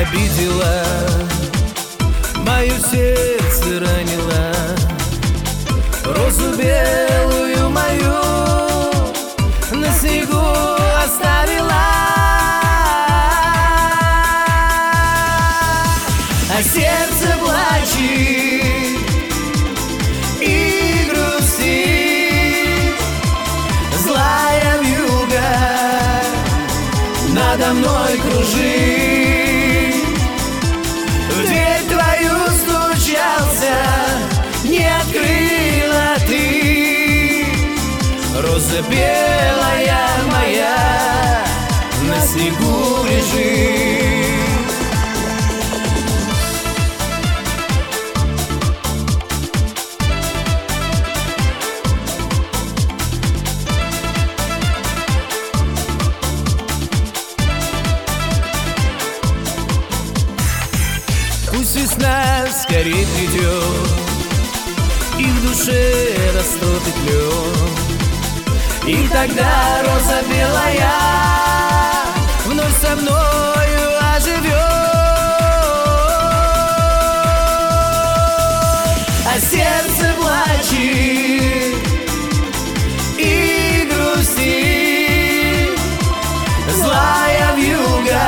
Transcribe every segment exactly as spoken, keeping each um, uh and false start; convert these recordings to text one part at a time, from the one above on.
обидела, мое сердце ранила, розу белую мою на снегу оставила. А сердце плачет и грустит, злая вьюга надо мной кружит. В дверь твою стучался, не открыла ты. Роза белая моя на снегу лежит. Пусть весна скорее придет, и в душе растопит лед, и тогда роза белая вновь со мною оживет. А сердце плачет и грустит, злая вьюга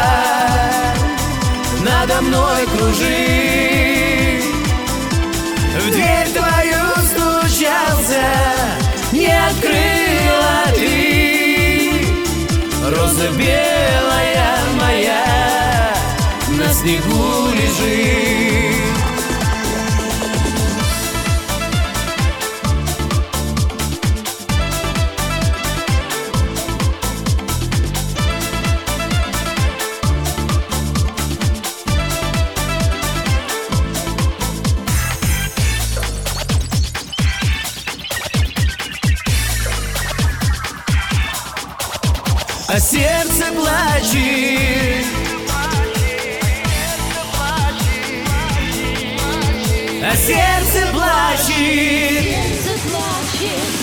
надо мной кружит. В дверь твою стучался, не открыла ты. Роза белая моя на снегу лежит. А сердце плачет, а сердце плачет, Сердце плачет,